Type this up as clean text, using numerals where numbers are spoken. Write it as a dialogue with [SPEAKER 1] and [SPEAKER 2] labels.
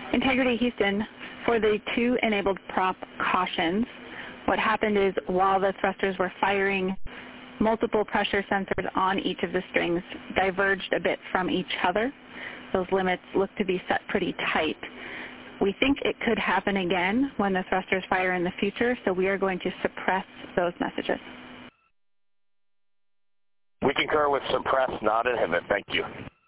[SPEAKER 1] Integrity Houston, for the two enabled prop cautions, what happened is while the thrusters were firing, multiple pressure sensors on each of the strings diverged a bit from each other. Those limits look to be set pretty tight. We think it could happen again when the thrusters fire in the future, so we are going to suppress those messages.
[SPEAKER 2] We concur with suppress, not inhibit. Thank you.